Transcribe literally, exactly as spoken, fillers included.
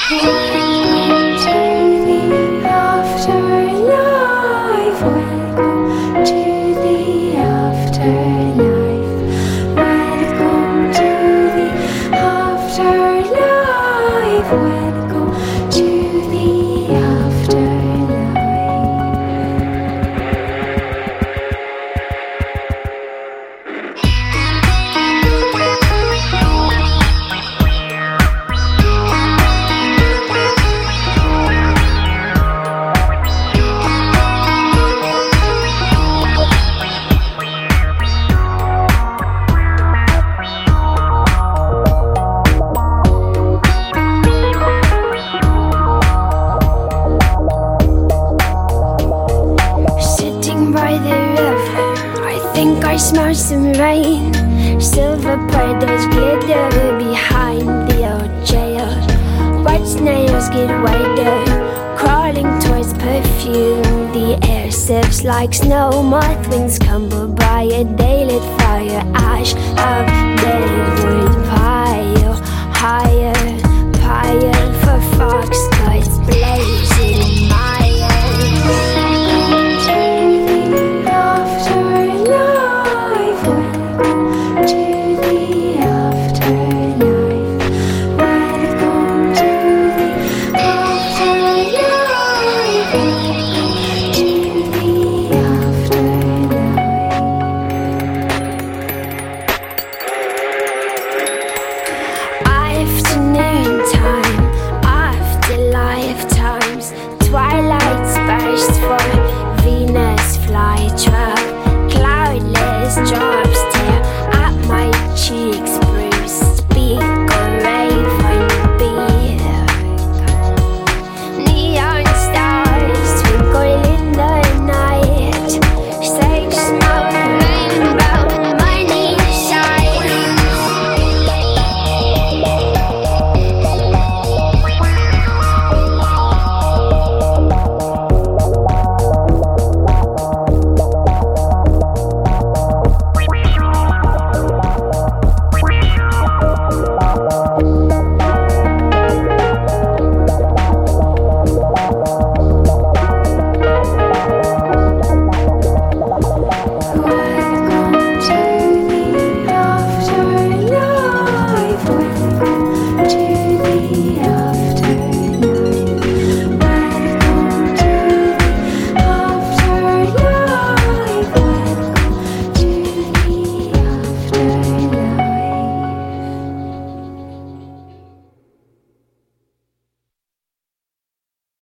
Smell some rain, silver predators glitter behind the old jail. White snails get whiter, crawling towards perfume. The air sips like snow, moth wings crumble by a daylit fire. Ash of dead wood pile higher, pyre for foxguts blazing mire. Twilight burst for